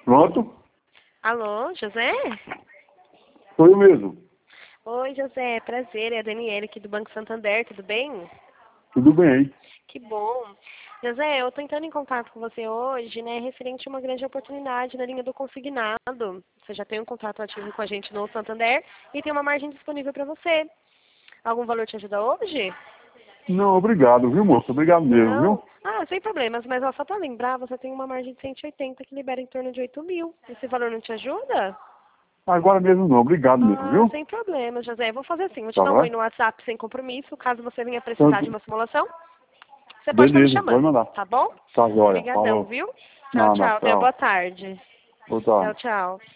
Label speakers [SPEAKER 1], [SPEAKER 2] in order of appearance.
[SPEAKER 1] Pronto?
[SPEAKER 2] Alô, José?
[SPEAKER 1] Sou eu mesmo.
[SPEAKER 2] Oi, José, prazer, é a Daniela aqui do Banco Santander, tudo bem?
[SPEAKER 1] Tudo bem?
[SPEAKER 2] Que bom. José, eu estou entrando em contato com você hoje, né, referente a uma grande oportunidade na linha do consignado. Você já tem um contrato ativo com a gente no Santander e tem uma margem disponível para você. Algum valor te ajuda hoje?
[SPEAKER 1] Não, obrigado, viu, moço? Obrigado mesmo,
[SPEAKER 2] Não?
[SPEAKER 1] viu?
[SPEAKER 2] Ah, sem problemas, mas ó, só para lembrar, você tem uma margem de 180 que libera em torno de 8.000. Esse valor não te ajuda?
[SPEAKER 1] Agora mesmo não, obrigado mesmo,
[SPEAKER 2] Ah,
[SPEAKER 1] viu?
[SPEAKER 2] sem problemas, José. Eu vou fazer assim, vou te
[SPEAKER 1] Tá
[SPEAKER 2] dar um oi
[SPEAKER 1] bom?
[SPEAKER 2] no WhatsApp sem compromisso, caso você venha precisar de
[SPEAKER 1] Então,
[SPEAKER 2] uma simulação. Você pode estar me
[SPEAKER 1] beleza, pode
[SPEAKER 2] chamando,
[SPEAKER 1] mandar.
[SPEAKER 2] tá bom?
[SPEAKER 1] Tá, joia.
[SPEAKER 2] Obrigadão,
[SPEAKER 1] Falou.
[SPEAKER 2] viu? Tchau,
[SPEAKER 1] Nada,
[SPEAKER 2] tchau. Tenha boa
[SPEAKER 1] tchau.
[SPEAKER 2] tarde.
[SPEAKER 1] Boa
[SPEAKER 2] Tchau,
[SPEAKER 1] tarde.
[SPEAKER 2] tchau.